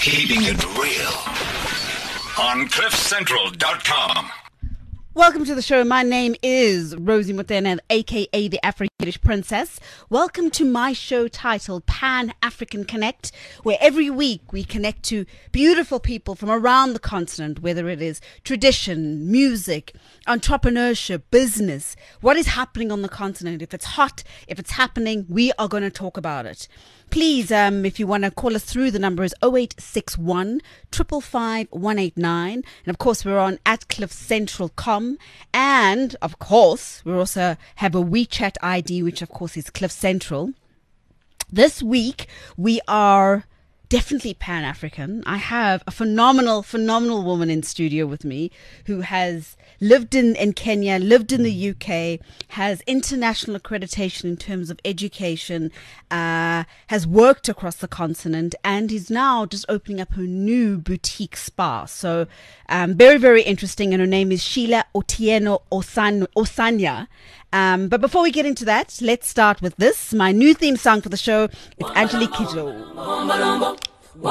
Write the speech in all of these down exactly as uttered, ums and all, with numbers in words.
Keeping it real on cliff central dot com. Welcome to the show. My name is Rosie Motene, aka the Afro-Yiddish Princess. Welcome to my show titled Pan-African Connect, where every week we connect to beautiful people from around the continent, whether it is tradition, music, entrepreneurship, business, what is happening on the continent. If it's hot, if it's happening, we are going to talk about it. Please, um, if you want to call us through, the number is oh eight six one, five five five, one eight nine. And of course, we're on at cliff central dot com. And of course, we also have a WeChat I D, which of course is Cliff Central. This week, we are definitely Pan-African. I have a phenomenal, phenomenal woman in studio with me who has lived in, in Kenya, lived in the U K, has international accreditation in terms of education, uh, has worked across the continent, and is now just opening up her new boutique spa. So um, very, very interesting. And her name is Sheila Otieno Osan- Osanya. Um, but before we get into that, let's start with this. My new theme song for the show is Angelique Kidjo.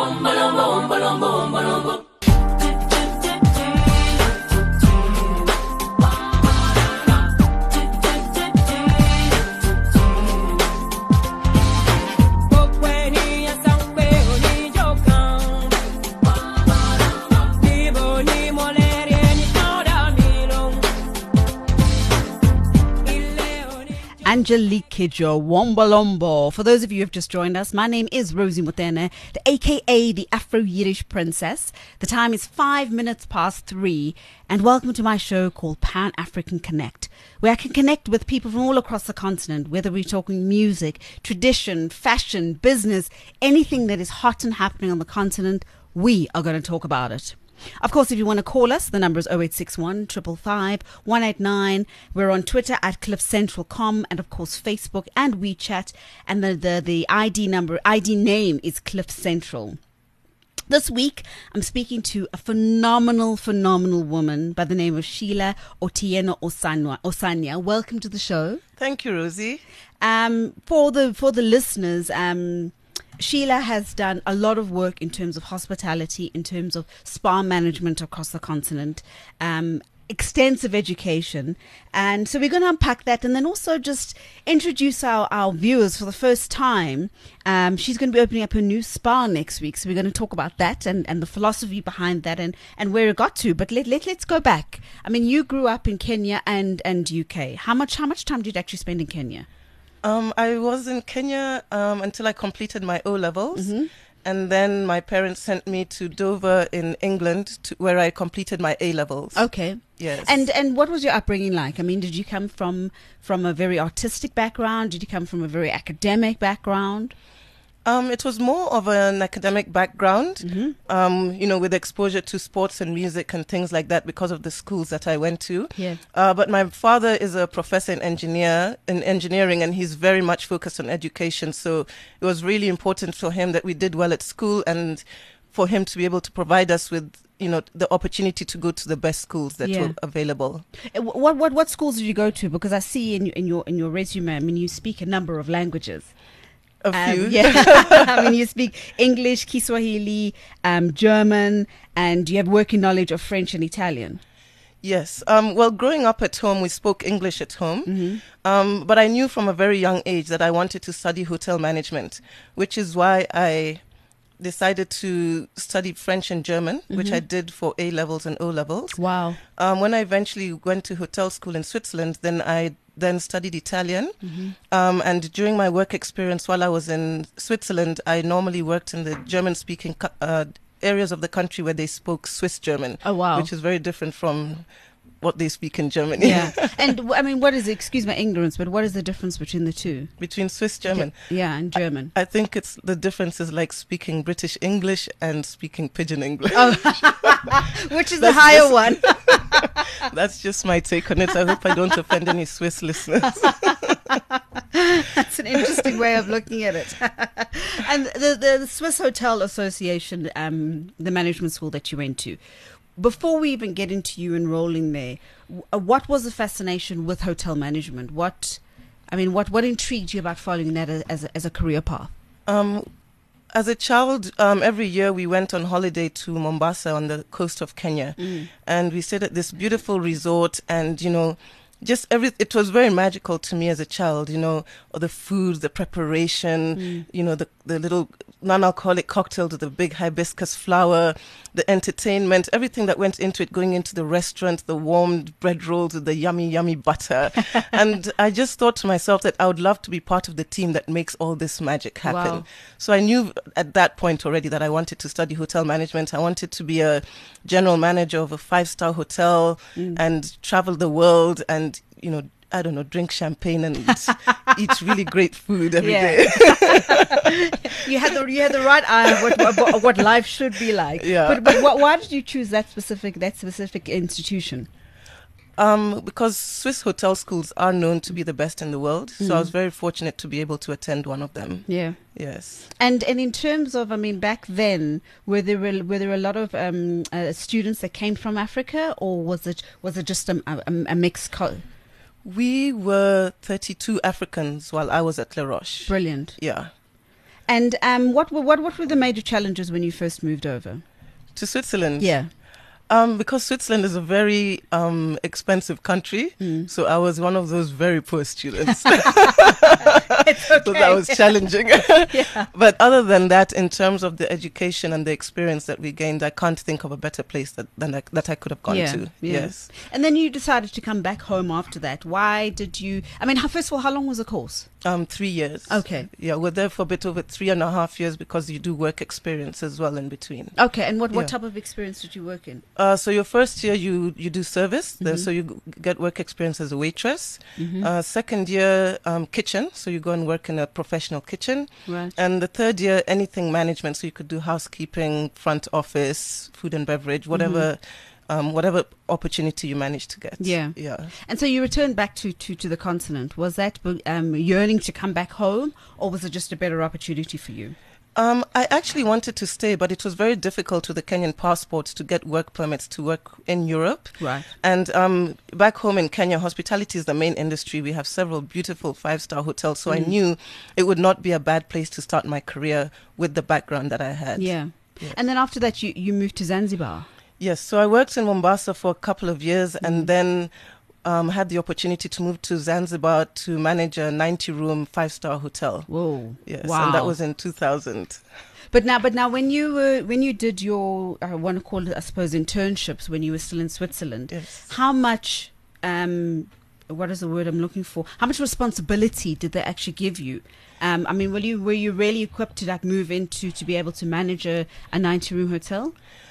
Angelique Kidjo, Wombalombo. For those of you who have just joined us, my name is Rosie Motene, the aka the Afro-Yiddish Princess. The time is five minutes past three, and welcome to my show called Pan-African Connect, where I can connect with people from all across the continent, whether we're talking music, tradition, fashion, business, anything that is hot and happening on the continent, we are going to talk about it. Of course, if you want to call us, the number is oh eight six one, five five five, one eight nine. We're on Twitter at cliff central dot com, and of course Facebook and WeChat. And the, the, the I D number, I D name is Cliff Central. This week, I'm speaking to a phenomenal, phenomenal woman by the name of Sheila Otieno Osanya. Osanya, welcome to the show. Thank you, Rosie. Um, for the for the listeners, um. Sheila has done a lot of work in terms of hospitality, in terms of spa management across the continent, um, extensive education. And so we're going to unpack that and then also just introduce our, our viewers for the first time. Um, she's going to be opening up her new spa next week. So we're going to talk about that and, and the philosophy behind that and, and where it got to. But let, let, let's go back. I mean, you grew up in Kenya and, and U K. How much, how much time did you actually spend in Kenya? Um, I was in Kenya um, until I completed my O-levels. Mm-hmm. And then my parents sent me to Dover in England, to, where I completed my A-levels. Okay. Yes. And and what was your upbringing like? I mean, did you come from, from a very artistic background? Did you come from a very academic background? Um, it was more of an academic background, Mm-hmm. um, you know, with exposure to sports and music and things like that because of the schools that I went to. Yeah. Uh, but my father is a professor in engineer in engineering, and he's very much focused on education. So it was really important for him that we did well at school, and for him to be able to provide us with, you know, the opportunity to go to the best schools that Yeah. were available. Uh, What what what schools did you go to? Because I see in in your in your resume, I mean, you speak a number of languages. A few. Um, yeah, I mean, you speak English, Kiswahili, um, German, and you have working knowledge of French and Italian. Yes. Um, well, growing up at home, we spoke English at home. Mm-hmm. Um, but I knew from a very young age that I wanted to study hotel management, which is why I decided to study French and German, mm-hmm. which I did for A-levels and O-levels. Wow. Um, when I eventually went to hotel school in Switzerland, then I then studied Italian. Mm-hmm. Um, and during my work experience while I was in Switzerland, I normally worked in the German-speaking co- uh, areas of the country where they spoke Swiss German. Oh, wow. Which is very different from what they speak in Germany. Yeah. And w- I mean, what is, excuse my ignorance, but what is the difference between the two? Between Swiss German. Yeah, and German. I think it's the difference is like speaking British English and speaking Pidgin English. Oh. Which is the That's higher just- one? That's just my take on it. I hope I don't offend any Swiss listeners. That's an interesting way of looking at it. And the, the, the Swiss Hotel Association, um, the management school that you went to, before we even get into you enrolling there, w- uh, what was the fascination with hotel management? What, I mean, what, what intrigued you about following that as, as, a, as a career path? Um, As a child, um, every year we went on holiday to Mombasa on the coast of Kenya, Mm. and we stayed at this beautiful resort, and you know, just every it was very magical to me as a child. You know, the food, the preparation, Mm. you know, the the little non-alcoholic cocktail with the big hibiscus flower, the entertainment, everything that went into it, going into the restaurant, the warmed bread rolls with the yummy, yummy butter. And I just thought to myself that I would love to be part of the team that makes all this magic happen. Wow. So I knew at that point already that I wanted to study hotel management. I wanted to be a general manager of a five-star hotel Mm. and travel the world and, you know, I don't know, drink champagne and eat really great food every Yeah. day. You had the you had the right eye of what, what, what life should be like. Yeah. But, but what, why did you choose that specific that specific institution? Um, because Swiss hotel schools are known to be the best in the world. So I was very fortunate to be able to attend one of them. Yeah. Yes. And and in terms of, I mean, back then, were there were, were there a lot of um, uh, students that came from Africa, or was it was it just a, a, a mixed? Co- We were thirty-two Africans while I was at La Roche. Brilliant. Yeah. And um, what were what what were the major challenges when you first moved over? To Switzerland. Yeah. Um, because Switzerland is a very um, expensive country, Mm. so I was one of those very poor students. It's okay. So that was challenging. Yeah. But other than that, in terms of the education and the experience that we gained, I can't think of a better place that than I, that I could have gone Yeah, to. yeah. Yes. And then you decided to come back home after that. Why did you? I mean, how, first of all, how long was the course? Um, three years. Okay. Yeah, we're there for a bit over three and a half years because you do work experience as well in between. Okay. And what, what Yeah. type of experience did you work in? Uh, so your first year you you do service, then Mhm. so you g- get work experience as a waitress. Mhm. Uh, second year um, kitchen, so you go and work in a professional kitchen. Right. And the third year anything management, so you could do housekeeping, front office, food and beverage, whatever. Um, whatever opportunity you manage to get. Yeah. Yeah. And so you returned back to, to, to the continent. Was that um, yearning to come back home, or was it just a better opportunity for you? Um, I actually wanted to stay, but it was very difficult with the Kenyan passports to get work permits to work in Europe. Right. And um, back home in Kenya, hospitality is the main industry. We have several beautiful five-star hotels, so I Mm. knew it would not be a bad place to start my career with the background that I had. Yeah. Yes. And then after that, you, you moved to Zanzibar. Yes, so I worked in Mombasa for a couple of years Mhm. and then um, had the opportunity to move to Zanzibar to manage a ninety-room five-star hotel. Whoa. Yes, Wow. and that was in two thousand. But now, but now, when you were when you did your, I want to call it, I suppose, internships when you were still in Switzerland, Yes. how much, um, what is the word I'm looking for? How much responsibility did they actually give you? Um, I mean, were you were you really equipped to like move into to be able to manage a, a ninety room hotel?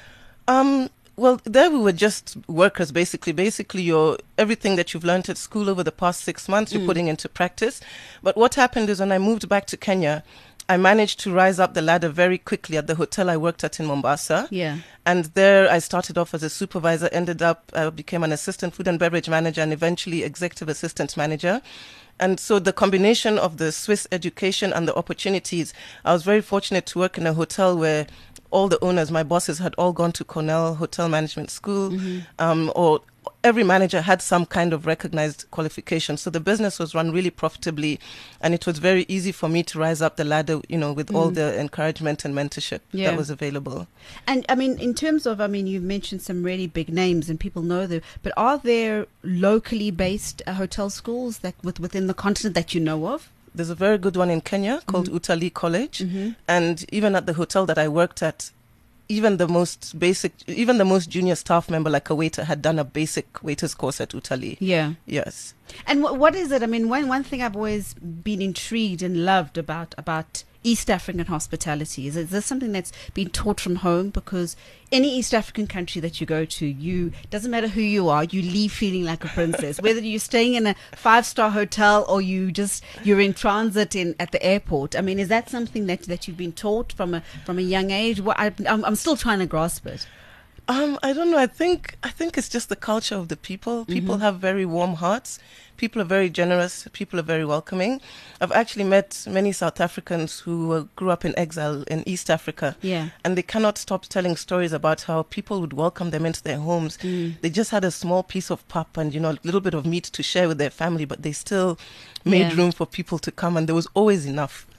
Um, well, there we were just workers, basically. Basically, your everything that you've learned at school over the past six months, you're Mm. putting into practice. But what happened is when I moved back to Kenya, I managed to rise up the ladder very quickly at the hotel I worked at in Mombasa. Yeah. And there I started off as a supervisor, ended up, I became an assistant food and beverage manager and eventually executive assistant manager. And so the combination of the Swiss education and the opportunities, I was very fortunate to work in a hotel where all the owners, my bosses, had all gone to Cornell Hotel Management School, Mm-hmm. um, or every manager had some kind of recognized qualification. So the business was run really profitably, and it was very easy for me to rise up the ladder, you know, with all Mm. the encouragement and mentorship Yeah. that was available. And I mean, in terms of, I mean, you've mentioned some really big names and people know them, but are there locally based uh, hotel schools that with, within the continent that you know of? There's a very good one in Kenya called Mhm. Utalii College. Mm-hmm. And even at the hotel that I worked at, even the most basic, even the most junior staff member, like a waiter, had done a basic waiter's course at Utalii. Yeah. Yes. And wh- what is it? I mean, one one thing I've always been intrigued and loved about about East African hospitality is is this something that's been taught from home? Because any East African country that you go to, you doesn't matter who you are, you leave feeling like a princess. Whether you're staying in a five star hotel or you just you're in transit in at the airport. I mean, is that something that, that you've been taught from a from a young age? What I, I'm I'm still trying to grasp it. Um, I don't know. I think I think it's just the culture of the people. People Mhm. have very warm hearts. People are very generous. People are very welcoming. I've actually met many South Africans who uh, grew up in exile in East Africa, Yeah. and they cannot stop telling stories about how people would welcome them into their homes. Mm. They just had a small piece of pap and, you know, a little bit of meat to share with their family, but they still made Yeah. room for people to come, and there was always enough.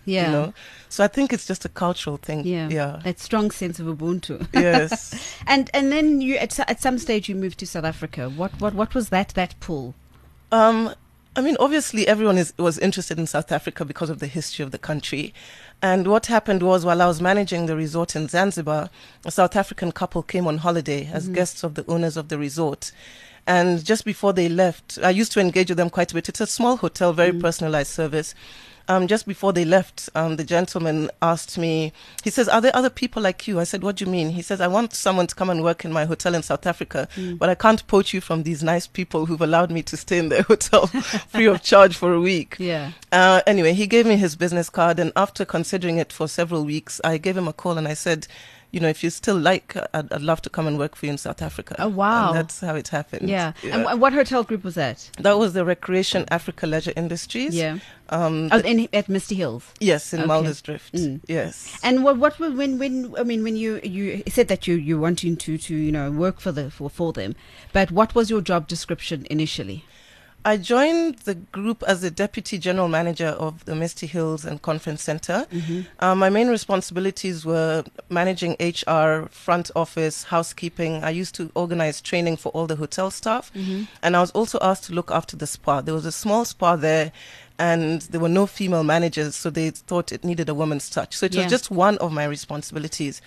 Yeah. You know, so I think it's just a cultural thing. Yeah. Yeah. That strong sense of Ubuntu. Yes. and and then you at, at some stage you moved to South Africa. What what what was that that pull? Um, I mean, obviously everyone is, was interested in South Africa because of the history of the country. And what happened was, while I was managing the resort in Zanzibar, a South African couple came on holiday as mm-hmm. guests of the owners of the resort. And just before they left, I used to engage with them quite a bit. It's a small hotel, very mm-hmm. personalized service. Um, just before they left, um, the gentleman asked me, he says, are there other people like you? I said, what do you mean? He says, I want someone to come and work in my hotel in South Africa, mm. but I can't poach you from these nice people who've allowed me to stay in their hotel free of charge for a week. Yeah. Uh, anyway, he gave me his business card, and after considering it for several weeks, I gave him a call and I said, you know, if you still like, I'd, I'd love to come and work for you in South Africa. Oh, wow. And that's how it happened. Yeah. yeah. And what hotel group was that? That was the Recreation Africa Leisure Industries. Yeah. Um, oh, in, at Misty Hills. Yes, in okay. Muldersdrift. Mm. Yes. And what what were- when when I mean when you you said that you you wanting to to you know work for the for, for them, but what was your job description initially? I joined the group as the Deputy General Manager of the Misty Hills and Conference Center. Mm-hmm. Uh, my main responsibilities were managing H R, front office, housekeeping. I used to organize training for all the hotel staff. Mm-hmm. And I was also asked to look after the spa. There was a small spa there, and there were no female managers, so they thought it needed a woman's touch. So it Yeah. was just one of my responsibilities.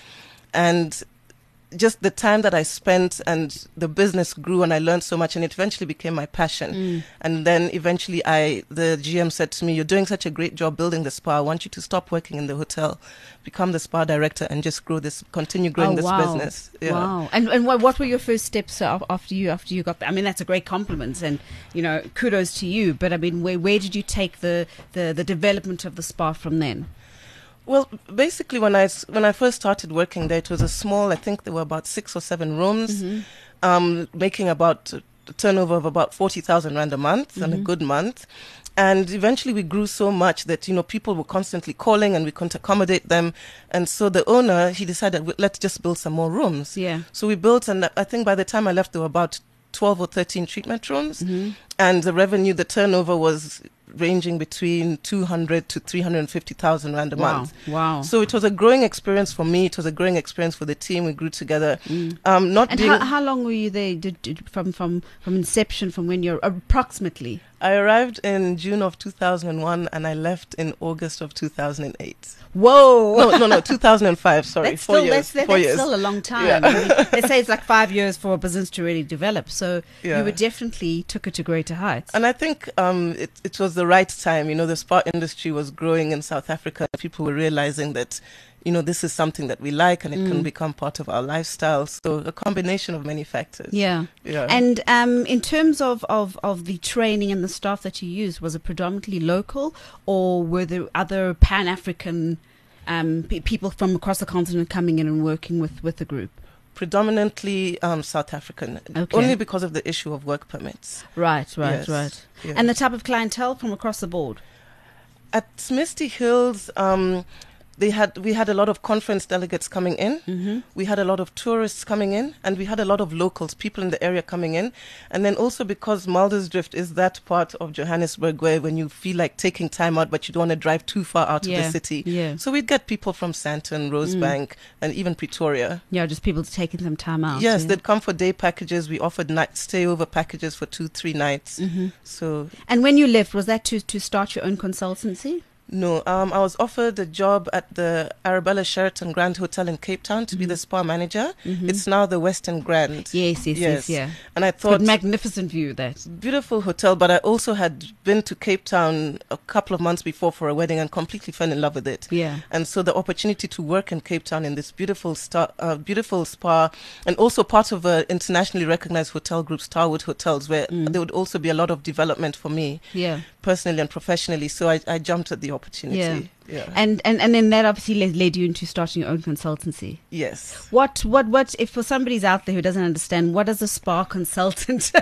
And just the time that I spent, and the business grew, and I learned so much, and it eventually became my passion. Mm. And then eventually I, the G M said to me, you're doing such a great job building the spa. I want you to stop working in the hotel, become the spa director, and just grow this, continue growing oh, this wow. business. Yeah. Wow. And and what, what were your first steps uh, after you after you got there? I mean, that's a great compliment, and, you know, kudos to you. But I mean, where where did you take the, the, the development of the spa from then? Well, basically, when I, s- when I first started working there, it was a small, I think there were about six or seven rooms, mm-hmm. um, making about a turnover of about forty thousand rand a month, mm-hmm. and a good month. And eventually we grew so much that, you know, people were constantly calling and we couldn't accommodate them. And so the owner, he decided, "W- let's just build some more rooms." Yeah. So we built, and I think by the time I left, there were about twelve or thirteen treatment rooms. Mm-hmm. And the revenue, the turnover was ranging between two hundred to three hundred fifty thousand rand a Wow. month. Wow. So it was a growing experience for me. It was a growing experience for the team. We grew together. Mm. Um, not And being, how, how long were you there? Did, did, from from from inception, from when you're approximately? I arrived in June of two thousand one, and I left in August of two thousand eight. Whoa! No, no, no, two thousand five. Sorry, That's four still years. that's, that, four that's years. still a long time. Yeah. I mean, they say it's like five years for a business to really develop. So Yeah. you were definitely took it to greater heights. And I think um, it, it was the right time. You know, the spa industry was growing in South Africa. People were realizing that, you know, this is something that we like, and it Mm. can become part of our lifestyle. So a combination of many factors. Yeah. Yeah. And um, in terms of, of, of the training and the staff that you used, was it predominantly local, or were there other Pan-African um, pe- people from across the continent coming in and working with, with the group? Predominantly um, South African, Okay. only because of the issue of work permits. Right, right, Yes. right. Yeah. And the type of clientele from across the board? At Misty Hills, um, they had we had a lot of conference delegates coming in. Mm-hmm. We had a lot of tourists coming in, and we had a lot of locals, people in the area coming in. And then also because Muldersdrift is that part of Johannesburg where when you feel like taking time out, but you don't want to drive too far out Yeah, of the city. yeah. So we'd get people from Sandton, Rosebank, and even Pretoria. Yeah, just people taking some time out. Yes, yeah. they'd come for day packages. We offered night stay over packages for two, three nights. Mm-hmm. So And when you left, was that to, to start your own consultancy? no, um, I was offered a job at the Arabella Sheraton Grand Hotel in Cape Town to be the spa manager. Mhm. It's now the Western Grand. Yes, yes, yes, yeah. And I It's got thought, magnificent view, that. beautiful hotel, but I also had been to Cape Town a couple of months before for a wedding and completely fell in love with it. Yeah. And so the opportunity to work in Cape Town in this beautiful star, uh, beautiful spa, and also part of an internationally recognized hotel group, Starwood Hotels, where Mm. there would also be a lot of development for me Yeah. personally and professionally. So I, I jumped at the opportunity. Yeah. And, and and then that obviously led, led you into starting your own consultancy. Yes. What what what if for somebody's out there who doesn't understand, what is a spa consultant?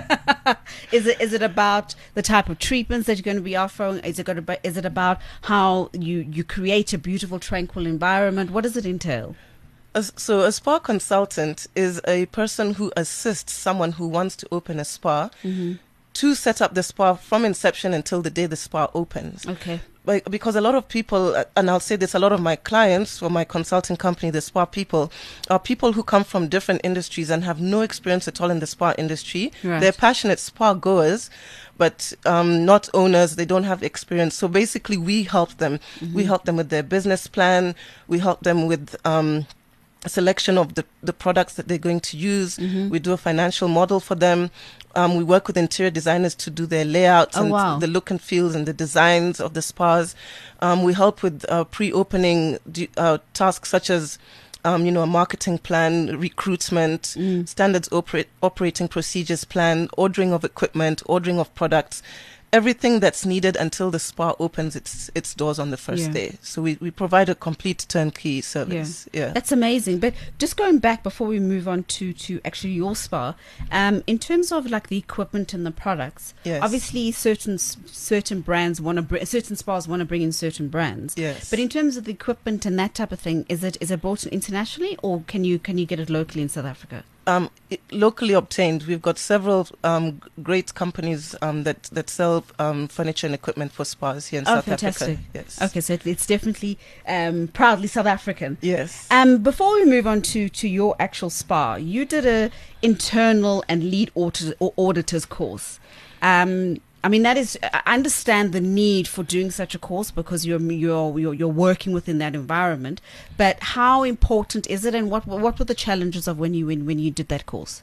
is it is it about the type of treatments that you're going to be offering? Is it going to be, is it about how you you create a beautiful, tranquil environment? What does it entail? As- So a spa consultant is a person who assists someone who wants to open a spa Mm-hmm. to set up the spa from inception until the day the spa opens. Okay. But because a lot of people, uh, and I'll say this, a lot of my clients for my consulting company, the spa people, are people who come from different industries and have no experience at all in the spa industry. Right. They're passionate spa goers, but um, not owners. They don't have experience. So basically, we help them. Mm-hmm. We help them with their business plan. We help them with um, a selection of the, the products that they're going to use. Mm-hmm. We do a financial model for them. Um, we work with interior designers to do their layouts oh, and wow. the look and feels and the designs of the spas. Um, we help with uh, pre-opening d- uh, tasks such as, um, you know, a marketing plan, recruitment, mm. standards operate, operating procedures plan, ordering of equipment, ordering of products. Everything that's needed until the spa opens its its doors on the first yeah. day. So we, we provide a complete turnkey service. Yeah. yeah, that's amazing. But just going back before we move on to, to actually your spa, um, in terms of like the equipment and the products, yes. obviously certain certain brands want to br- certain spas want to bring in certain brands. Yes. But in terms of the equipment and that type of thing, is it is it bought internationally or can you can you get it locally in South Africa? Um, it, locally obtained. We've got several um, g- great companies um, that that sell um, furniture and equipment for spas here in oh, South fantastic. Africa. Yes. Okay, so it's definitely um, proudly South African. Yes. Um, before we move on to, to your actual spa, you did a internal and lead auditor, or auditors course. Um, I mean, that is, I understand the need for doing such a course because you're, you're, you're, you're working within that environment, but how important is it and what, what were the challenges of when you, when, when you did that course?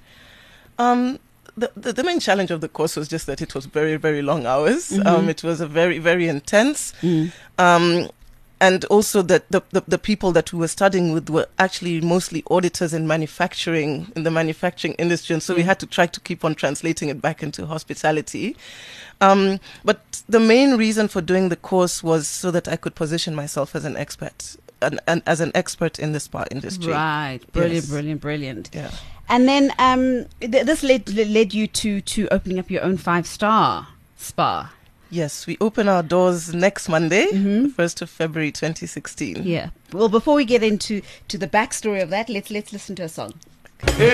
Um, the, the, the main challenge of the course was just that it was very, very long hours. Mm-hmm. Um, it was a very, very intense. Mm. Um, and also that the, the, the people that we were studying with were actually mostly auditors in manufacturing, in the manufacturing industry. And so yeah. we had to try to keep on translating it back into hospitality. Um, but the main reason for doing the course was so that I could position myself as an expert, and, and as an expert in the spa industry. Right. Brilliant, Yes. brilliant, brilliant. Yeah. And then um, th- this led led you to, to opening up your own five-star spa. Yes, we open our doors next Monday, Mm-hmm. first of February twenty sixteen. Yeah. Well, before we get into to the backstory of that, let's let's listen to a song. You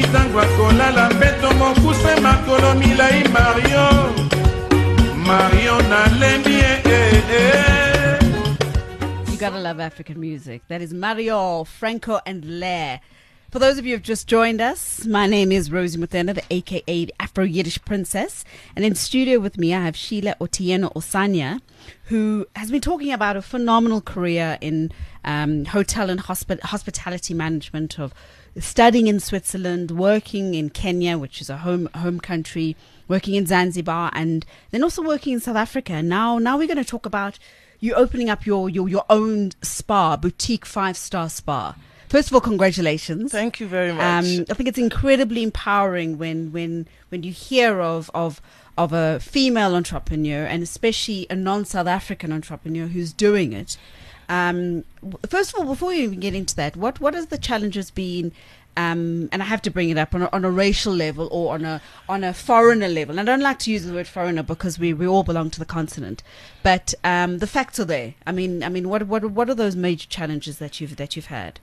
gotta love African music. That is Mario, Franco, and Lair. For those of you who have just joined us, my name is Rosie Muthena, the A K A the Afro-Yiddish Princess. And in studio with me, I have Sheila Otieno Osanya, who has been talking about a phenomenal career in um, hotel and hospi- hospitality management, of studying in Switzerland, working in Kenya, which is a home home country, working in Zanzibar, and then also working in South Africa. Now, now we're going to talk about you opening up your, your, your own spa, boutique five-star spa. First of all, congratulations. Thank you very much. Um, I think it's incredibly empowering when, when, when you hear of, of, of a female entrepreneur, and especially a non-South African entrepreneur who's doing it. Um, first of all, before we even get into that, what, what has the challenges been? Um, and I have to bring it up on a, on a racial level or on a on a foreigner level. And I don't like to use the word foreigner because we, we all belong to the continent, but um, the facts are there. I mean, I mean, what what what are those major challenges that you've that you've had?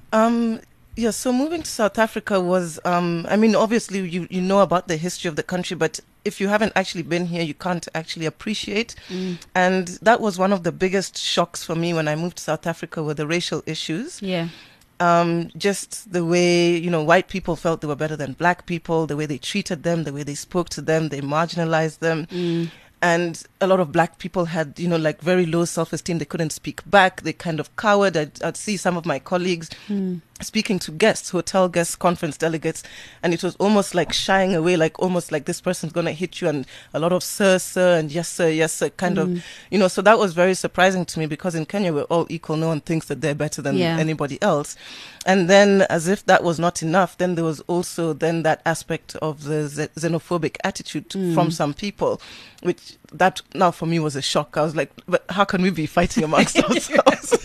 Um, yeah, so moving to South Africa was, um, I mean, obviously you, you know about the history of the country, but if you haven't actually been here, you can't actually appreciate. Mm. And that was one of the biggest shocks for me when I moved to South Africa, were the racial issues. Yeah. Um, just the way, you know, white people felt they were better than black people, the way they treated them, the way they spoke to them, they marginalized them. Mm. And a lot of black people had, you know, like very low self-esteem. They couldn't speak back. They kind of cowered. I'd, I'd see some of my colleagues mm. speaking to guests, hotel guests, conference delegates, and it was almost like shying away, like almost like this person's going to hit you, and a lot of sir, sir, and yes, sir, yes, sir, kind mm. of, you know, so that was very surprising to me because in Kenya, we're all equal. No one thinks that they're better than yeah. anybody else. And then as if that was not enough, then there was also then that aspect of the xenophobic attitude mm. from some people, which that now for me was a shock. I was like, but how can we be fighting amongst ourselves?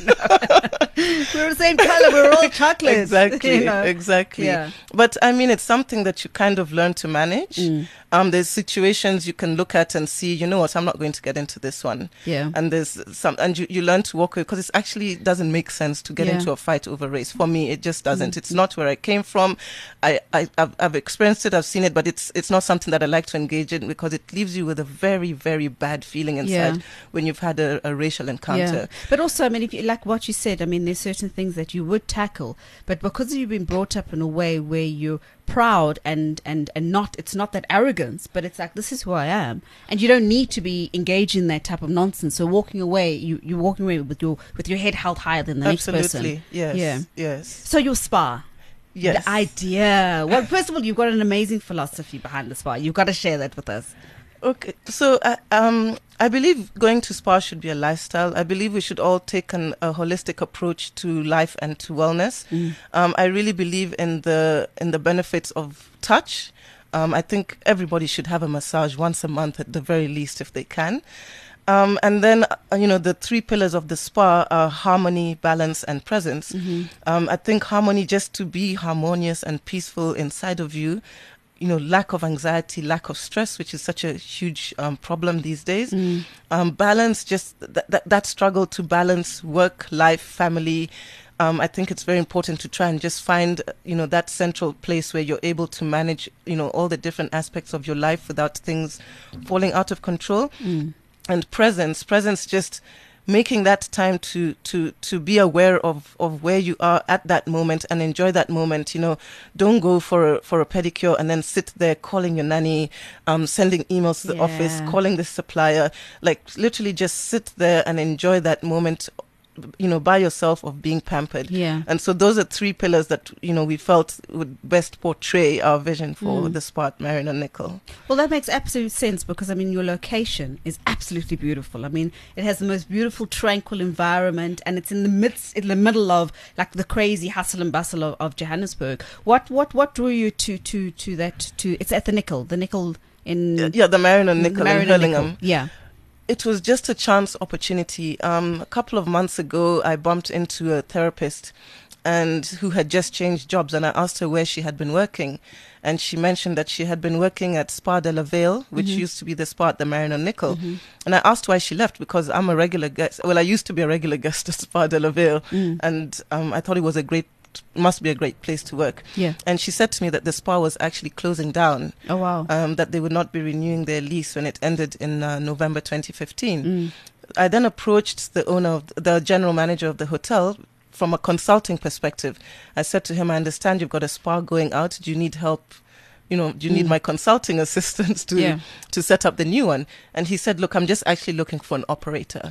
We're the same color. We're all chocolate. Exactly, you know? exactly. Yeah. But I mean, it's something that you kind of learn to manage. Mm. Um, there's situations you can look at and see, you know what, I'm not going to get into this one. Yeah. And there's some, and you, you learn to walk away because it actually doesn't make sense to get Yeah. into a fight over race. For me, it just doesn't. Mm. It's not where I came from. I, I, I've, I've experienced it, I've seen it, but it's it's not something that I like to engage in because it leaves you with a very, very bad feeling inside Yeah. when you've had a, a racial encounter. Yeah. But also, I mean, if you, like what you said, I mean, there's certain things that you would tackle, but because you've been brought up in a way where you're proud and, and, and not, it's not that arrogance, but it's like, this is who I am. And you don't need to be engaged in that type of nonsense. So walking away, you, you're walking away with your, with your head held higher than the Absolutely. next person. Yes. Yeah. Yes. So your spa. Yes. The idea. Well, first of all, you've got an amazing philosophy behind the spa. You've got to share that with us. Okay, so uh, um, I believe going to spa should be a lifestyle. I believe we should all take an, a holistic approach to life and to wellness. Mm. Um, I really believe in the in the benefits of touch. Um, I think everybody should have a massage once a month at the very least if they can. Um, and then, uh, you know, the three pillars of the spa are harmony, balance, and presence. Mm-hmm. Um, I think harmony, just to be harmonious and peaceful inside of you, you know, lack of anxiety, lack of stress, which is such a huge um, problem these days. Mm. Um, balance, just th- th- that struggle to balance work, life, family. Um, I think it's very important to try and just find, you know, that central place where you're able to manage, you know, all the different aspects of your life without things falling out of control. Mm. And presence, presence just making that time to to to be aware of of where you are at that moment and enjoy that moment. You know, don't go for a, for a pedicure and then sit there calling your nanny, um sending emails to the Yeah. office, calling the supplier. Like literally just sit there and enjoy that moment, you know, by yourself, of being pampered. Yeah. And so those are three pillars that, you know, we felt would best portray our vision for Mm. the spa at Marion and Nickel. Well, that makes absolute sense because, I mean, your location is absolutely beautiful. I mean, it has the most beautiful, tranquil environment, and it's in the midst, in the middle of like the crazy hustle and bustle of, of Johannesburg. What, what, what drew you to, to, to that? To it's at the Nickel, the Nickel in Yeah, the Marion and Nickel in Marion and Nickel. Hurlingham. Yeah. It was just a chance opportunity. Um, a couple of months ago, I bumped into a therapist and who had just changed jobs, and I asked her where she had been working. And she mentioned that she had been working at Spa de la Vale, which Mhm. used to be the spa at the Marion and Nickel. Mhm. And I asked why she left because I'm a regular guest. Well, I used to be a regular guest at Spa de la Vale, Mm. and um, I thought it was a great, must be a great place to work. Yeah. And she said to me that the spa was actually closing down. Oh wow. Um, that they would not be renewing their lease when it ended in uh, November twenty fifteen. Mm. I then approached the owner, of the general manager of the hotel, from a consulting perspective. I said to him, I understand you've got a spa going out. Do you need help? You know, do you need Mm. my consulting assistance to Yeah. to set up the new one? And he said, look, I'm just actually looking for an operator.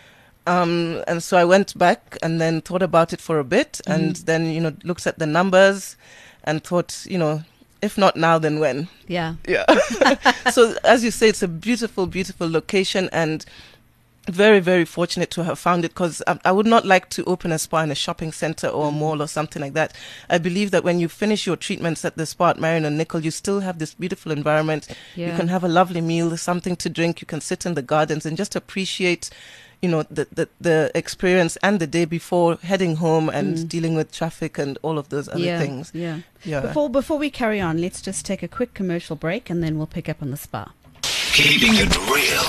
Um, and so I went back and then thought about it for a bit, and Mhm. then, you know, looked at the numbers and thought, you know, if not now, then when? Yeah. Yeah. So as you say, it's a beautiful, beautiful location, and very, very fortunate to have found it, because I, I would not like to open a spa in a shopping center or a mall or something like that. I believe that when you finish your treatments at the spa at Marion and Nickel, you still have this beautiful environment. Yeah. You can have a lovely meal, something to drink. You can sit in the gardens and just appreciate, you know, the, the, the experience and the day before heading home and Mm. dealing with traffic and all of those other yeah. things. Yeah. Yeah. Before before we carry on, let's just take a quick commercial break and then we'll pick up on the spa. Keeping it real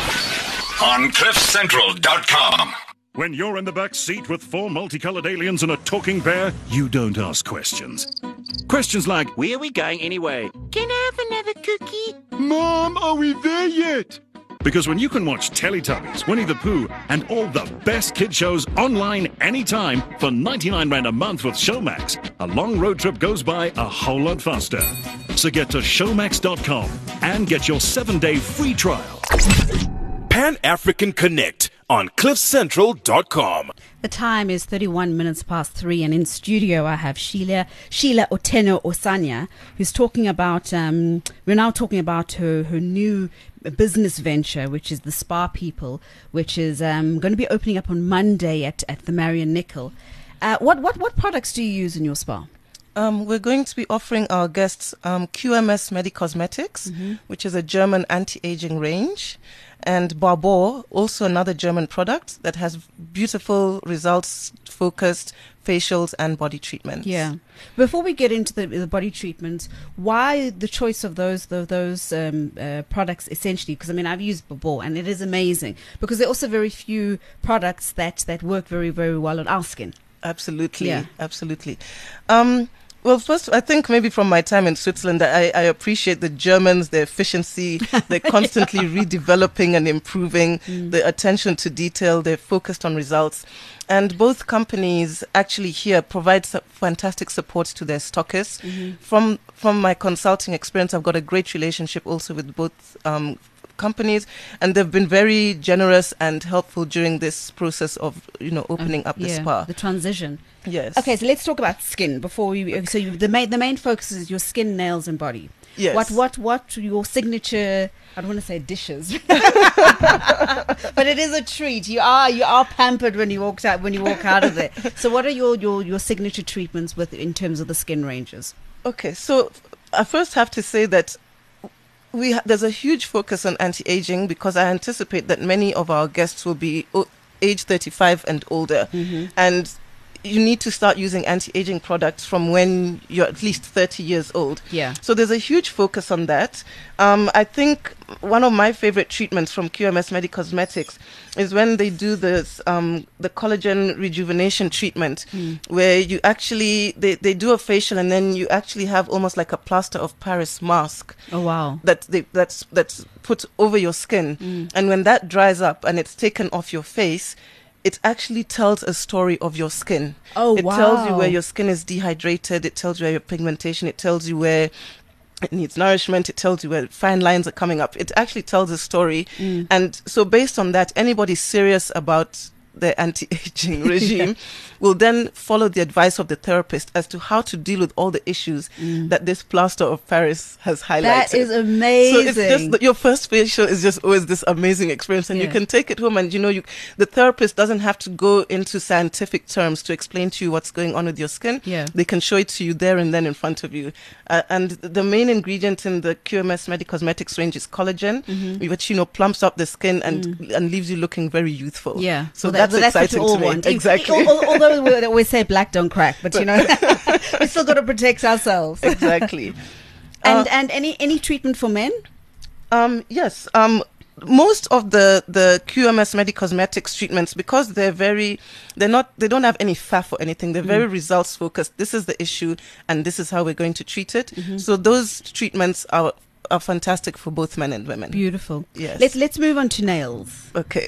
on cliff central dot com. When you're in the back seat with four multicolored aliens and a talking bear, you don't ask questions. Questions like, Where are we going anyway? Can I have another cookie? Mom, are we there yet? Because when you can watch Teletubbies, Winnie the Pooh, and all the best kid shows online anytime for ninety-nine rand a month with Showmax, a long road trip goes by a whole lot faster. So get to showmax dot com and get your seven-day free trial. Pan African Connect on cliff central dot com. The time is thirty-one minutes past three, and in studio I have Sheila Sheila Oteno Osanya, who's talking about. Um, we're now talking about her her new business venture, which is the Spa People, which is um, going to be opening up on Monday at, at the Marion Nickel. Uh, what what what products do you use in your spa? Um, we're going to be offering our guests um, Q M S Medicosmetics, mm-hmm. which is a German anti-aging range, and Barbor, also another German product that has beautiful results-focused facials and body treatments. Yeah. Before we get into the, the body treatments, why the choice of those the, those um, uh, products essentially? Because I mean, I've used Barbor and it is amazing because there are also very few products that, that work very, very well on our skin. Absolutely. Yeah. Absolutely. Um, Well, first, I think maybe from my time in Switzerland, I, I appreciate the Germans, their efficiency. They're constantly redeveloping and improving, mm. the attention to detail. They're focused on results. And both companies actually here provide su- fantastic support to their stockists. Mm-hmm. From from my consulting experience, I've got a great relationship also with both um, companies, and they've been very generous and helpful during this process of, you know, opening um, up the yeah, spa. The transition. Yes. Okay, so let's talk about skin before we. So you, the main the main focus is your skin, nails, and body. Yes. What what what your signature? I don't want to say dishes, but it is a treat. You are you are pampered when you walk out when you walk out of there. So what are your your your signature treatments with in terms of the skin ranges? Okay, so I first have to say that we ha- there's a huge focus on anti-aging because I anticipate that many of our guests will be o- age thirty-five and older, mm-hmm. and you need to start using anti-aging products from when you're at least thirty years old. Yeah. So there's a huge focus on that. Um, I think one of my favorite treatments from Q M S Medicosmetics is when they do this, um, the collagen rejuvenation treatment, mm. where you actually, they, they do a facial and then you actually have almost like a plaster of Paris mask. Oh, wow. That they, that's, that's put over your skin. Mm. And when that dries up and it's taken off your face, it actually tells a story of your skin. Oh, it wow. It tells you where your skin is dehydrated. It tells you where your pigmentation. It tells you where it needs nourishment. It tells you where fine lines are coming up. It actually tells a story. Mm. And so based on that, anybody serious about the anti-aging regime yeah. will then follow the advice of the therapist as to how to deal with all the issues mm. that this plaster of Paris has highlighted. That is amazing. So it's just your first facial is just always this amazing experience, and yeah. you can take it home, and you know, you the therapist doesn't have to go into scientific terms to explain to you what's going on with your skin. Yeah. They can show it to you there and then in front of you. Uh, and the main ingredient in the Q M S Medicosmetics range is collagen, mm-hmm. which, you know, plumps up the skin and mm. and leaves you looking very youthful. Yeah. So well, that's that, well, exciting that's what you all to me. want. Exactly. Although we always say black don't crack, but you know, we still got to protect ourselves. Exactly. And uh, and any any treatment for men? Um, yes. Um, most of the the Q M S Medicosmetics treatments, because they're very, they're not, they don't have any faff or anything. They're very mm. results focused. This is the issue, and this is how we're going to treat it. Mm-hmm. So those treatments are. are fantastic for both men and women. Beautiful. Yes. Let's let's move on to nails. Okay.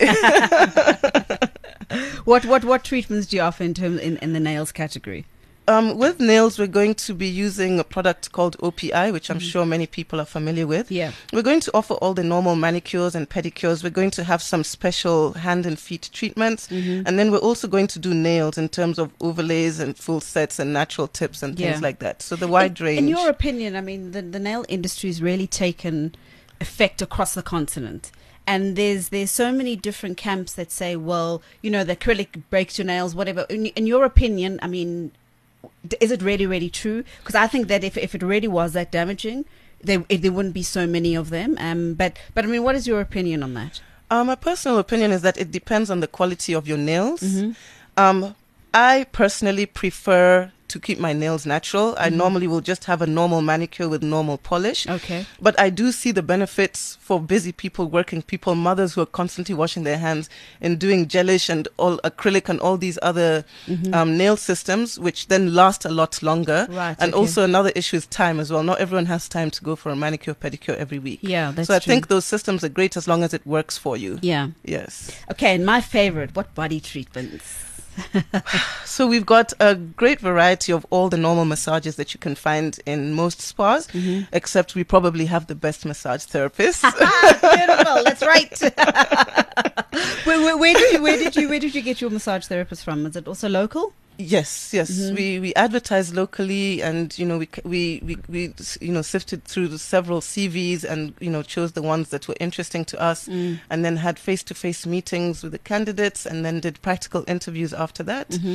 what what what treatments do you offer in terms in, in the nails category? Um, with nails, we're going to be using a product called O P I, which I'm mm-hmm. sure many people are familiar with. Yeah. We're going to offer all the normal manicures and pedicures. We're going to have some special hand and feet treatments. Mm-hmm. And then we're also going to do nails in terms of overlays and full sets and natural tips and things yeah. like that. So the wide in, range. In your opinion, I mean, the, the nail industry has really taken effect across the continent. And there's there's so many different camps that say, well, you know, the acrylic breaks your nails, whatever. In, in your opinion, I mean, is it really, really true? Because I think that if, if it really was that damaging, there, it, there wouldn't be so many of them. Um, but, but I mean, what is your opinion on that? Um, my personal opinion is that it depends on the quality of your nails. Mm-hmm. Um, I personally prefer to keep my nails natural. I mm-hmm. normally will just have a normal manicure with normal polish. Okay. But I do see the benefits for busy people, working people, mothers who are constantly washing their hands and doing gelish and all acrylic and all these other mm-hmm. um, nail systems, which then last a lot longer. Right. And okay. also another issue is time as well. Not everyone has time to go for a manicure, pedicure every week. Yeah, that's So I true. think those systems are great as long as it works for you. Yeah. Yes. Okay, and my favorite, what body treatments? So we've got a great variety of all the normal massages that you can find in most spas, mm-hmm. except we probably have the best massage therapists. Beautiful, that's right. where, where, where did you where did you where did you get your massage therapist from? Is it also local? Yes, yes. Mm-hmm. We we advertise locally, and you know we we we we you know sifted through the several C Vs and you know chose the ones that were interesting to us, mm. and then had face to face meetings with the candidates, and then did practical interviews after that. Mm-hmm.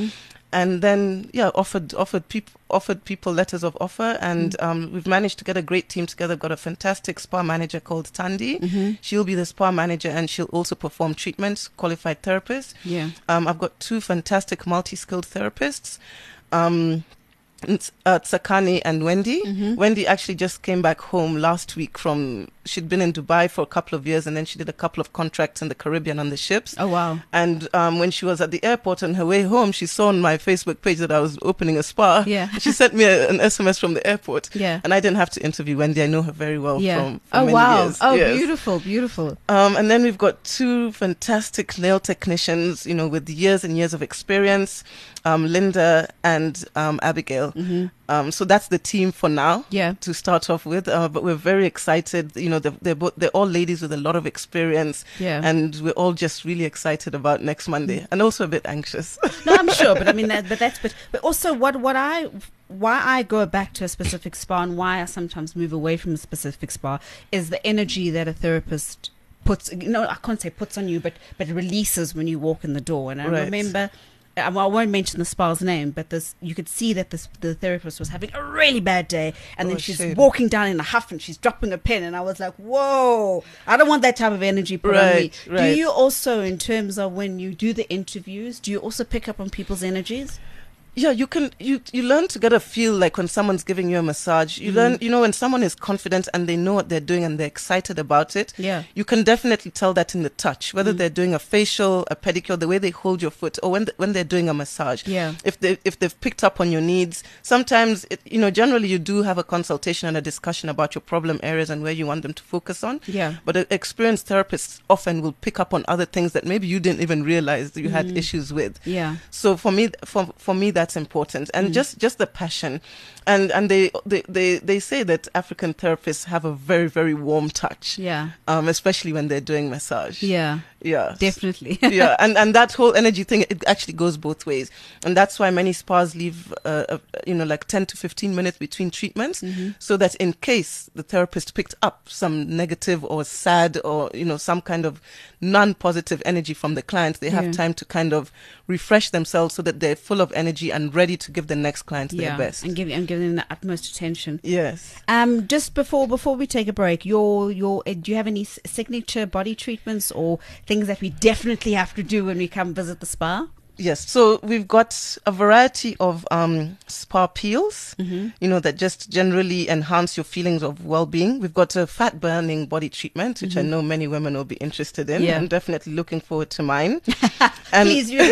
and then yeah, offered offered people offered people letters of offer, and mm. um, we've managed to get a great team together. We've got a fantastic spa manager called Tandy. Mm-hmm. She'll be the spa manager, and she'll also perform treatments. Qualified therapist. Yeah. Um, I've got two fantastic multi-skilled therapists. Um, It's, uh, Tsakani and Wendy. Mm-hmm. Wendy actually just came back home last week from, she'd been in Dubai for a couple of years, and then she did a couple of contracts in the Caribbean on the ships. Oh, wow. And um, when she was at the airport on her way home, she saw on my Facebook page that I was opening a spa. Yeah. She sent me a, an S M S from the airport. Yeah. And I didn't have to interview Wendy. I know her very well yeah. from, from oh, many wow. years. Oh, yes. beautiful, beautiful. Um, and then we've got two fantastic nail technicians, you know, with years and years of experience, um, Linda and um, Abigail. Mm-hmm. Um, so that's the team for now. Yeah. To start off with, uh, but we're very excited. You know, they're, they're both, they're all ladies with a lot of experience. Yeah. And we're all just really excited about next Monday, and also a bit anxious. No, I'm sure, but I mean, that, but that's but but also what what I why I go back to a specific spa and why I sometimes move away from a specific spa is the energy that a therapist puts. No, I can't say puts on you, but but releases when you walk in the door. And I Right. remember. I won't mention the spa's name, but this you could see that this the therapist was having a really bad day, and Oh, then she's shame. walking down in a huff and she's dropping a pen, and I was like, "Whoa! I don't want that type of energy put on me." Right, Do right. you also, in terms of when you do the interviews, do you also pick up on people's energies? Yeah, you can you you learn to get a feel like when someone's giving you a massage. You Mm. learn, you know, when someone is confident and they know what they're doing and they're excited about it. Yeah. You can definitely tell that in the touch, whether they're doing a facial, a pedicure, the way they hold your foot, or when th- when they're doing a massage. Yeah. If they if they've picked up on your needs, sometimes it, you know, generally you do have a consultation and a discussion about your problem areas and where you want them to focus on. Yeah. But uh, experienced therapists often will pick up on other things that maybe you didn't even realize that you had issues with. Yeah. So for me, for for me, that's important, and just just the passion, and and they, they they they say that African therapists have a very very warm touch. Yeah. Um, especially when they're doing massage. Yeah. Yeah. Definitely. Yeah, and and that whole energy thing, it actually goes both ways, and that's why many spas leave, uh, uh, you know, like ten to fifteen minutes between treatments, so that in case the therapist picked up some negative or sad or you know some kind of non-positive energy from the client, they have Yeah. time to kind of refresh themselves so that they're full of energy and ready to give the next client Yeah. their best. And give and give them the utmost attention. Yes. Um, just before before we take a break, your your uh, do you have any s- signature body treatments or things that we definitely have to do when we come visit the spa? Yes, so we've got a variety of um, spa peels, Mm-hmm. you know, that just generally enhance your feelings of well-being. We've got a fat-burning body treatment, which I know many women will be interested in. Mm-hmm. Yeah. I'm definitely looking forward to mine. And Please, you,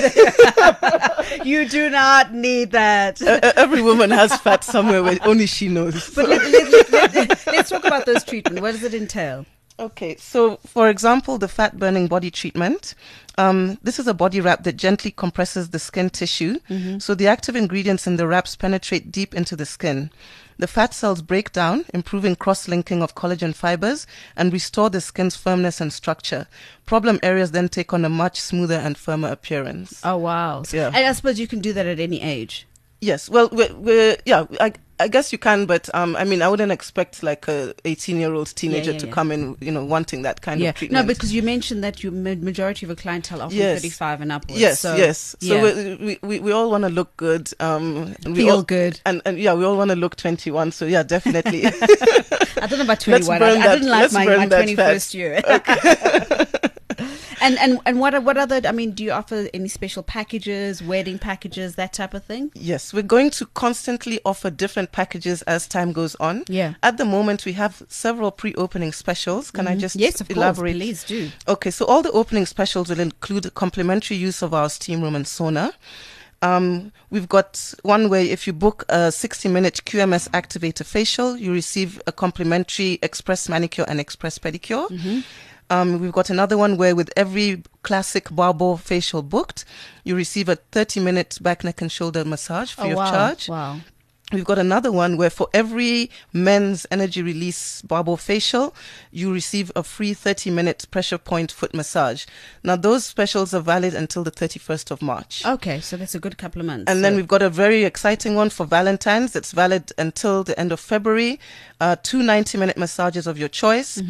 you do not need that. uh, uh, every woman has fat somewhere where only she knows. But let, let, let, let, let's talk about those treatments. What does it entail? Okay, so for example, the fat burning body treatment. Um, this is a body wrap that gently compresses the skin tissue. So the active ingredients in the wraps penetrate deep into the skin. The fat cells break down, improving cross-linking of collagen fibers and restore the skin's firmness and structure. Problem areas then take on a much smoother and firmer appearance. Oh, wow. So- Yeah. And I suppose you can do that at any age. Yes, well, we're, we're, yeah, I, I guess you can, but um, I mean, I wouldn't expect like a eighteen-year-old teenager yeah, to yeah. come in, you know, wanting that kind Yeah. of treatment. No, because you mentioned that your ma- majority of a clientele are from Yes. thirty-five and upwards. Yes, so, yes. So yeah. we, we we we all want to look good. Um, and we Feel all, good. and and yeah, we all want to look twenty-one. So yeah, definitely. I don't know about Let's twenty-one. burn I, I that- didn't like let's my, burn my that twenty-first fat. year. and and and what what other? I mean, do you offer any special packages, wedding packages, that type of thing? Yes, we're going to constantly offer different packages as time goes on. Yeah. At the moment, we have several pre-opening specials. Can I just Yes, of elaborate? course. Please do. Okay, so all the opening specials will include complimentary use of our steam room and sauna. Um, we've got one way if you book a sixty minute Q M S activator facial, you receive a complimentary express manicure and express pedicure. Mm-hmm. Um, we've got another one where with every classic Barbo facial booked, you receive a thirty minute back, neck and shoulder massage free Oh, of wow. charge. Wow. We've got another one where for every men's energy release Barbo facial, you receive a free thirty minute pressure point foot massage. Now, those specials are valid until the thirty-first of March. Okay, so that's a good couple of months. And then So- we've got a very exciting one for Valentine's that's valid until the end of February. Uh, two ninety minute massages of your choice.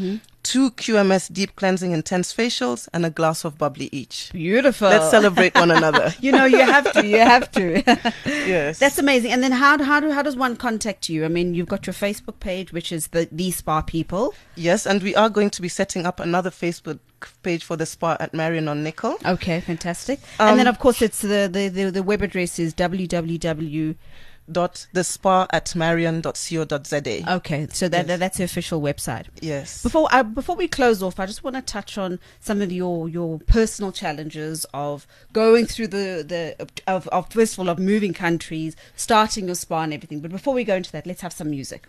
two Q M S deep cleansing intense facials, and a glass of bubbly each. Beautiful. Let's celebrate one another. You know, you have to. You have to. Yes. That's amazing. And then how how do how does one contact you? I mean, you've got your Facebook page, which is the the Spa People. Yes, and we are going to be setting up another Facebook page for the spa at Marion on Nickel. Okay, fantastic. Um, and then, of course, it's the the, the, the web address is w w w dot the spa at marion dot co dot z a. Okay, so that, Yes. that that's the official website. Yes. Before uh, before we close off, I just want to touch on some of your, your personal challenges of going through the the of, of first of all of moving countries, starting your spa and everything. But before we go into that, let's have some music.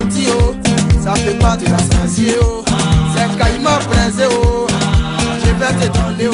Ça fait partie de la sensibilité, c'est quand il m'a pressé, je vais te donner,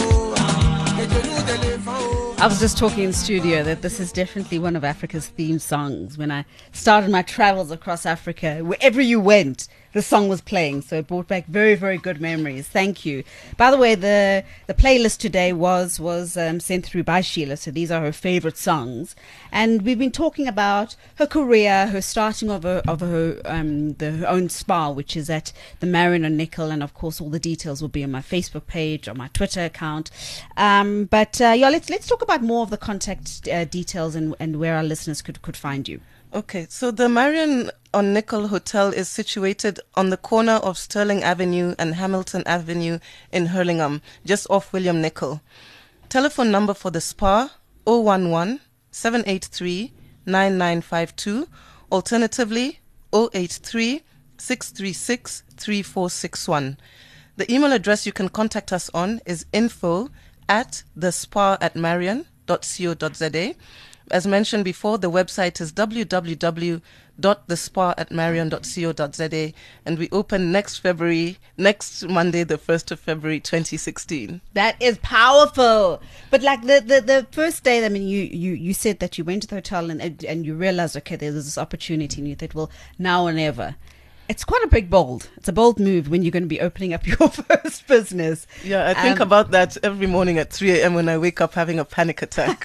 et je nous téléphone. I was just talking in studio that this is definitely one of Africa's theme songs. When I started my travels across Africa, wherever you went, the song was playing. So it brought back very, very good memories. Thank you. By the way, the the playlist today was was um, sent through by Sheila. So these are her favorite songs, and we've been talking about her career, her starting of her of her um the, her own spa, which is at the Marion on Nickel, and of course all the details will be on my Facebook page, on my Twitter account. Um, but uh, yeah, let's let's talk about more of the contact uh, details and and where our listeners could could find you. Okay, so the Marion on Nickel Hotel is situated on the corner of Sterling Avenue and Hamilton Avenue in Hurlingham, just off William Nickel. Telephone number for the spa, zero one one, seven eight three, nine nine five two, alternatively zero eight three, six three six, three four six one. The email address you can contact us on is info at the spa at marion dot co dot z a. As mentioned before, the website is w w w dot the spa at marion dot co dot z a, and we open next February, next Monday, the first of February, twenty sixteen. That is powerful. But like the, the, the first day, I mean, you, you, you said that you went to the hotel and and you realized, okay, there's this opportunity, and you thought, well, now or never. It's quite a big bold. It's a bold move when you're going to be opening up your first business. Yeah, I think Um, about that every morning at three a.m. when I wake up having a panic attack.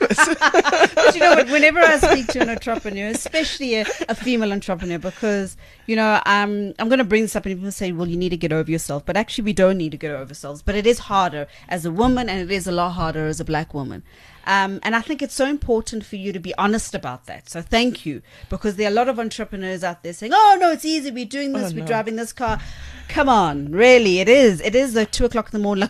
But you know what? Whenever I speak to an entrepreneur, especially a, a female entrepreneur, because you know, um, I'm going to bring this up, and people say, "Well, you need to get over yourself," but actually, we don't need to get over ourselves. But it is harder as a woman, and it is a lot harder as a black woman. Um, and I think it's so important for you to be honest about that. So thank you, because there are a lot of entrepreneurs out there saying, "Oh no, it's easy. We're doing this. Oh, we're no. driving this car." Come on, really, it is. It is at two o'clock in the morning. Like,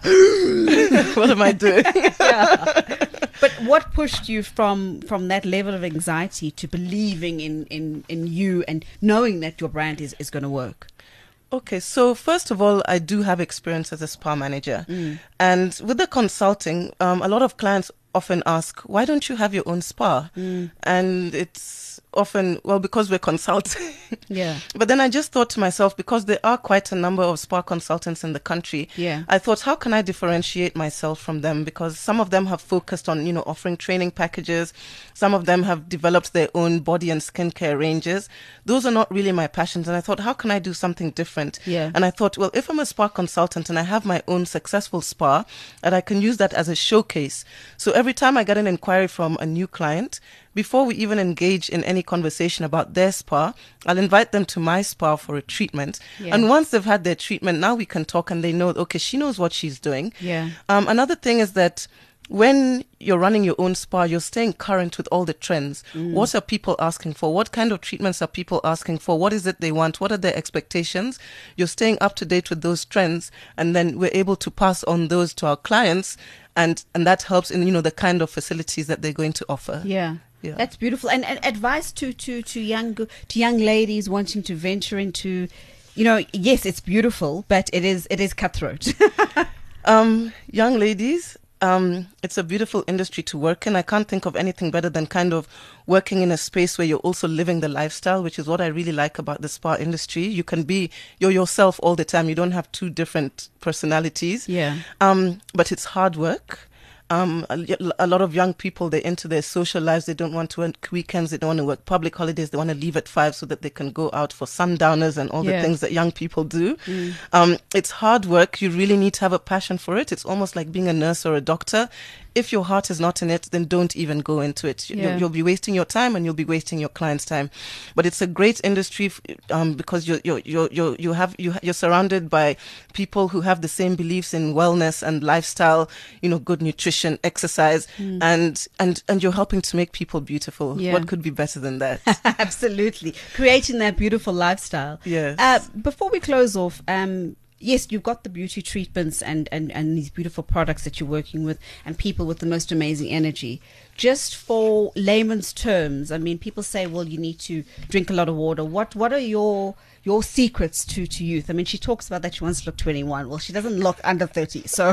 What am I doing? yeah. But what pushed you from from that level of anxiety to believing in in in you and knowing that your brand is is going to work? Okay, so first of all, I do have experience as a spa manager. Mm. And with the consulting, um, a lot of clients often ask, why don't you have your own spa? Mm. And it's often, well, because we're consulting. Yeah. But then I just thought to myself, because there are quite a number of spa consultants in the country, Yeah. I thought, how can I differentiate myself from them? Because some of them have focused on, you know, offering training packages. Some of them have developed their own body and skincare ranges. Those are not really my passions. And I thought, how can I do something different? Yeah. And I thought, well, if I'm a spa consultant and I have my own successful spa, that I can use that as a showcase. So every time I get an inquiry from a new client, before we even engage in any conversation about their spa, I'll invite them to my spa for a treatment. Yeah. And once they've had their treatment, now we can talk and they know, okay, she knows what she's doing. Yeah. Um, another thing is that when you're running your own spa, you're staying current with all the trends. Mm. What are people asking for? What kind of treatments are people asking for? What is it they want? What are their expectations? You're staying up to date with those trends, and then we're able to pass on those to our clients, and, and that helps in, you know, the kind of facilities that they're going to offer. Yeah. Yeah. That's beautiful. And, and advice to, to, to young to young ladies wanting to venture into, you know, yes, it's beautiful, but it is it is cutthroat. Um, young ladies, um, it's a beautiful industry to work in. I can't think of anything better than kind of working in a space where you're also living the lifestyle, which is what I really like about the spa industry. You can be you're yourself all the time. You don't have two different personalities. Yeah. Um, but it's hard work. Um, a, a lot of young people, they're into their social lives. They don't want to work weekends. They don't want to work public holidays. They want to leave at five so that they can go out for sundowners and all Yeah. the things that young people do. Mm. Um, it's hard work. You really need to have a passion for it. It's almost like being a nurse or a doctor. If your heart is not in it, then don't even go into it. You- Yeah. You'll, you'll be wasting your time and you'll be wasting your client's time. But it's a great industry f- um, because you're, you're, you're, you're, you have, you, ha- you're surrounded by people who have the same beliefs in wellness and lifestyle, you know, good nutrition, exercise, Mm. and, and, and you're helping to make people beautiful. Yeah. What could be better than that? Absolutely. Creating that beautiful lifestyle. Yes. Uh, before we close off, um, yes, you've got the beauty treatments and, and, and these beautiful products that you're working with and people with the most amazing energy. Just for layman's terms, I mean, people say, well, you need to drink a lot of water. What what are your your secrets to, to youth? I mean, she talks about that she wants to look twenty-one. Well, she doesn't look under thirty. So,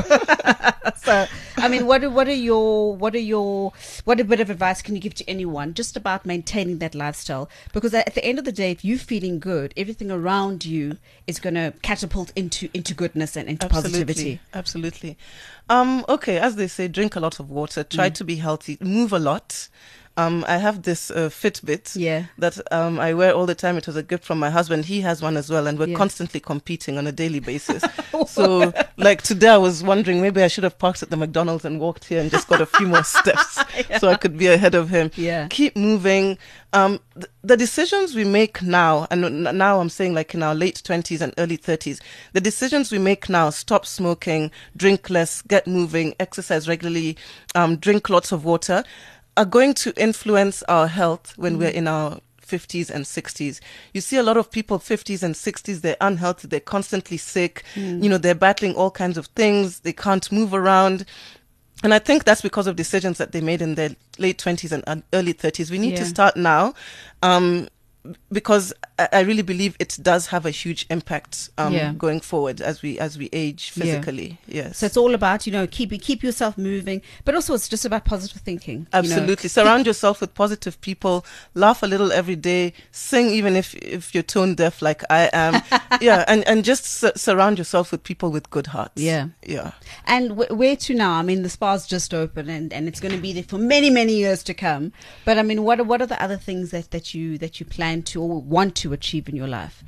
so I mean, what are, what are your what are your what a bit of advice can you give to anyone just about maintaining that lifestyle? Because at the end of the day, if you're feeling good, everything around you is going to catapult into into goodness and into positivity. Absolutely. Um, okay, as they say, drink a lot of water. Try Mm. to be healthy. Move a lot. Um, I have this uh, Fitbit Yeah. that um, I wear all the time. It was a gift from my husband. He has one as well, and we're Yeah. constantly competing on a daily basis. So, like today, I was wondering maybe I should have parked at the McDonald's and walked here and just got a few more steps so I could be ahead of him. Yeah. Keep moving. Um, th- the decisions we make now, and n- now I'm saying like in our late twenties and early thirties, the decisions we make now, stop smoking, drink less, get moving, exercise regularly, um, drink lots of water, are going to influence our health when we're in our fifties and sixties. You see a lot of people fifties and sixties, they're unhealthy, they're constantly sick, you know, they're battling all kinds of things, they can't move around. And I think that's because of decisions that they made in their late twenties and uh, early thirties. We need to Yeah. start now. Um, because I I really believe it does have a huge impact um, Yeah. going forward as we as we age Yeah. physically. Yes. So it's all about, you know, keep keep yourself moving, but also it's just about positive thinking. you know. Absolutely. Surround yourself with positive people. Laugh a little every day. Sing even if if you're tone deaf like I am. Yeah, and and just su- surround yourself with people with good hearts. Yeah. Yeah. And wh- where to now? I mean, the spa's just open, and, and it's going to be there for many, many years to come. But I mean, what are, what are the other things that, that you that you plan to or want to achieve in your life?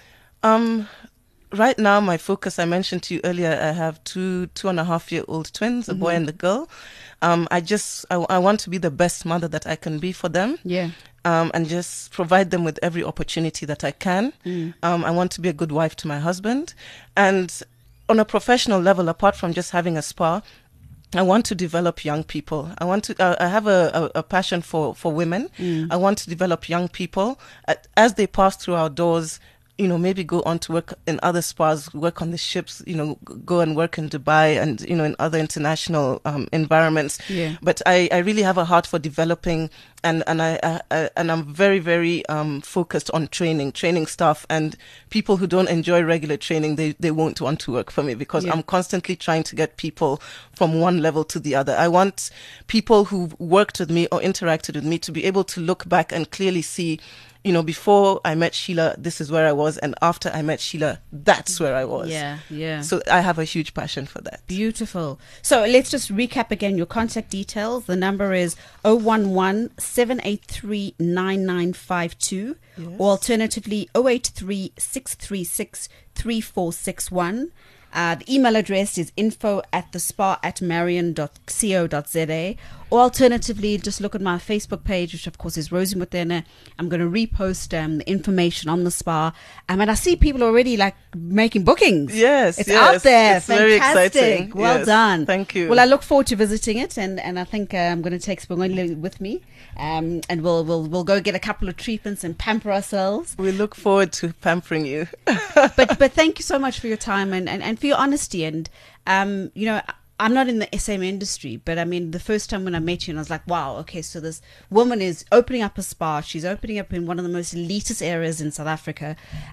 Um, right now, my focus, I mentioned to you earlier, I have two two and a half year old twins, a boy and a girl. Um, I just, I, I want to be the best mother that I can be for them. Yeah. Um, and just provide them with every opportunity that I can. Um, I want to be a good wife to my husband. And on a professional level, apart from just having a spa, I want to develop young people. I want to. Uh, I have a, a, a passion for, for women. I want to develop young people uh, as they pass through our doors. You know, maybe go on to work in other spas, work on the ships. You know, g- go and work in Dubai and you know in other international um, environments. Yeah. But I, I really have a heart for developing, and and I, I, I and I'm very very um, focused on training, training staff, and people who don't enjoy regular training, they they won't want to work for me because Yeah. I'm constantly trying to get people from one level to the other. I want people who've worked with me or interacted with me to be able to look back and clearly see, you know, before I met Sheila, this is where I was, and after I met Sheila, that's where I was. Yeah, yeah. So I have a huge passion for that. Beautiful. So let's just recap again your contact details. The number is zero one one, seven eight three, nine nine five two Yes. or alternatively zero eight three, six three six, three four six one. Uh, the email address is info at the spa at marion dot co dot za, or alternatively just look at my Facebook page, which of course is Rosie Mutene. I'm going to repost um, the information on the spa. Um, and I see people already like making bookings. Yes, It's yes. out there. It's very Fantastic. exciting. Well Yes. done. Thank you. Well, I look forward to visiting it, and, and I think uh, I'm going to take Spongoli with me, um, and we'll we'll we'll go get a couple of treatments and pamper ourselves. We look forward to pampering you. but but thank you so much for your time and, and, and for your honesty. And um, you know, I'm not in the S M industry, but I mean, the first time when I met you, and I was like, wow, okay, so this woman is opening up a spa. She's opening up in one of the most elitist areas in South Africa.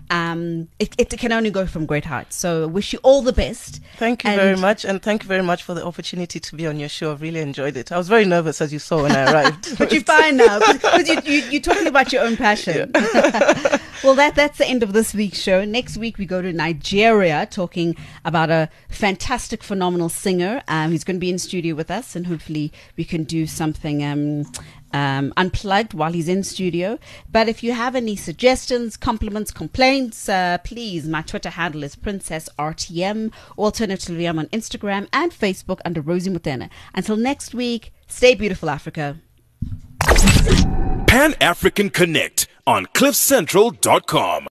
Um, it, it can only go from great heights. So I wish you all the best. Thank you And- very much, and thank you very much for the opportunity to be on your show. I've really enjoyed it. I was very nervous, as you saw when I arrived. But you're fine now, because you, you, you're talking about your own passion. Well, that that's the end of this week's show. Next week, we go to Nigeria talking about a fantastic, phenomenal singer um, who's going to be in studio with us, and hopefully we can do something um, um, unplugged while he's in studio. But if you have any suggestions, compliments, complaints, uh, please, my Twitter handle is Princess R T M. Alternatively, I'm on Instagram and Facebook under Rosie Mutena. Until next week, stay beautiful, Africa. Pan African Connect on cliff central dot com.